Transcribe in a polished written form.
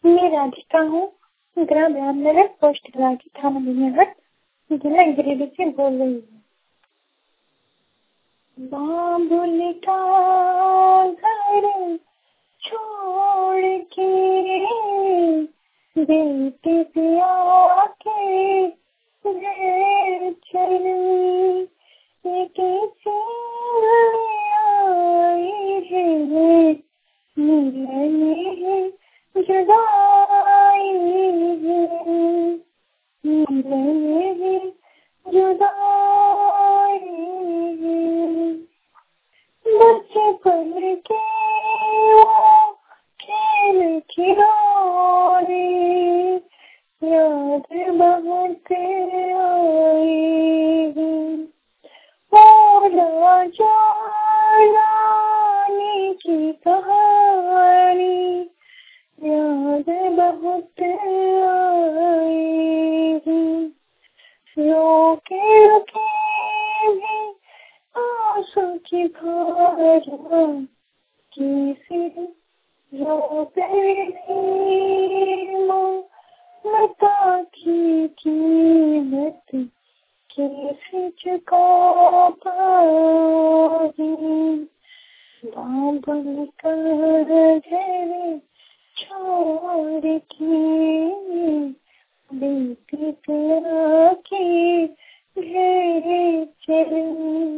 मैं राधिका हूँ, ग्राम रामनगर, पोस्ट रागी, थाना बिहार, जिला गिरिडीह से बोल रही हूँ। बाबुल का घर छोड़ के बेटे से आके घर चली, ये कैसी आई है, मिलने है जुदाई है, मिलने है जुदाई है। बचपन के वो खेल खिलौने याद बहुत आए हैं। ओला जाने की कहानी याद बहुत आए हैं। रोके रोके भी आंसू की धारा किसी रोके ममता की कीमत कैसे चुका पाए। बाबुल का घर छोड़ के बेटी के घर चली।